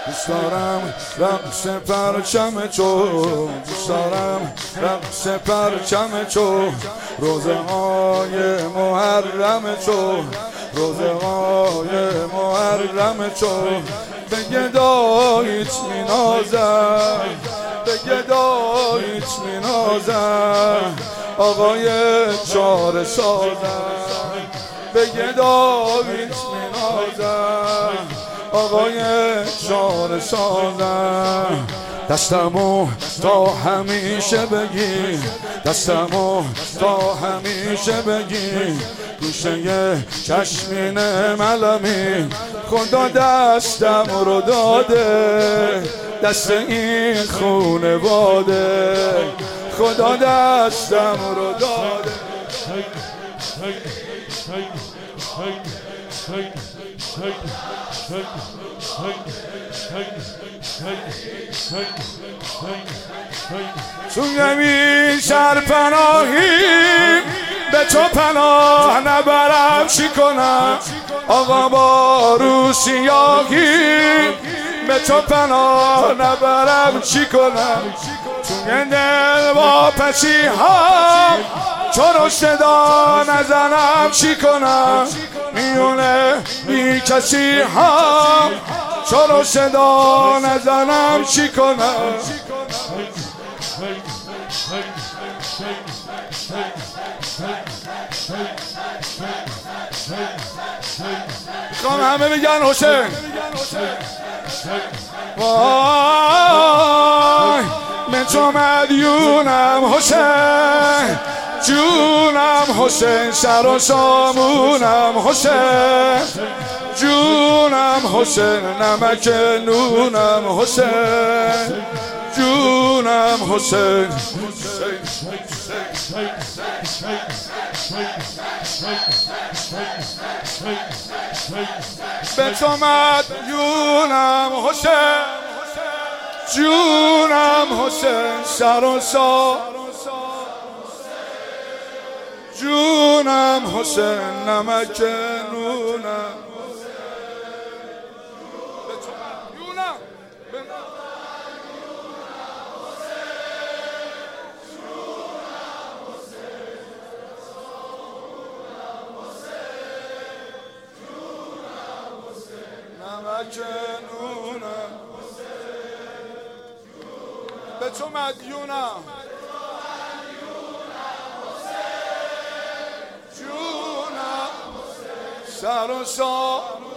دوست دارم رقص پرچم تو، دوست دارم رقص پرچم تو، روزه های محرم تو، روزه های محرم تو. به گداییت مینازم، به گداییت مینازم، آقای چاره سازم. به گداییت مینازم، آقای چاره سازم. دستمو تا همیشه بگی، دستمو تا همیشه بگی، گوشه چشمین ملمی خدا دستم رو داده، دست این خونواده خدا دستم رو داده. تو نمی سرپناهی به تو پناه نبرم چی کنم، آقا با رو سیاهی به تو پناه نبرم چی کنم. تو دل با پسی هم چرا صدا نزنم چی کنم، میونه بی کسی هم چرا صدا نزنم چی کنم. میخوام همه بگن حسین. وای من تو مدیونم حسین، جونم حسین، سر و سامونم حسین، جونم حسین، نمک نونم حسین، جونم حسین. به تو مدیونم حسین، جونم حسین، سر و سا جونم حسین، نمک نونم. به تو مدیونم، نمک نونم. به تو مدیونم، جونم، سر و سا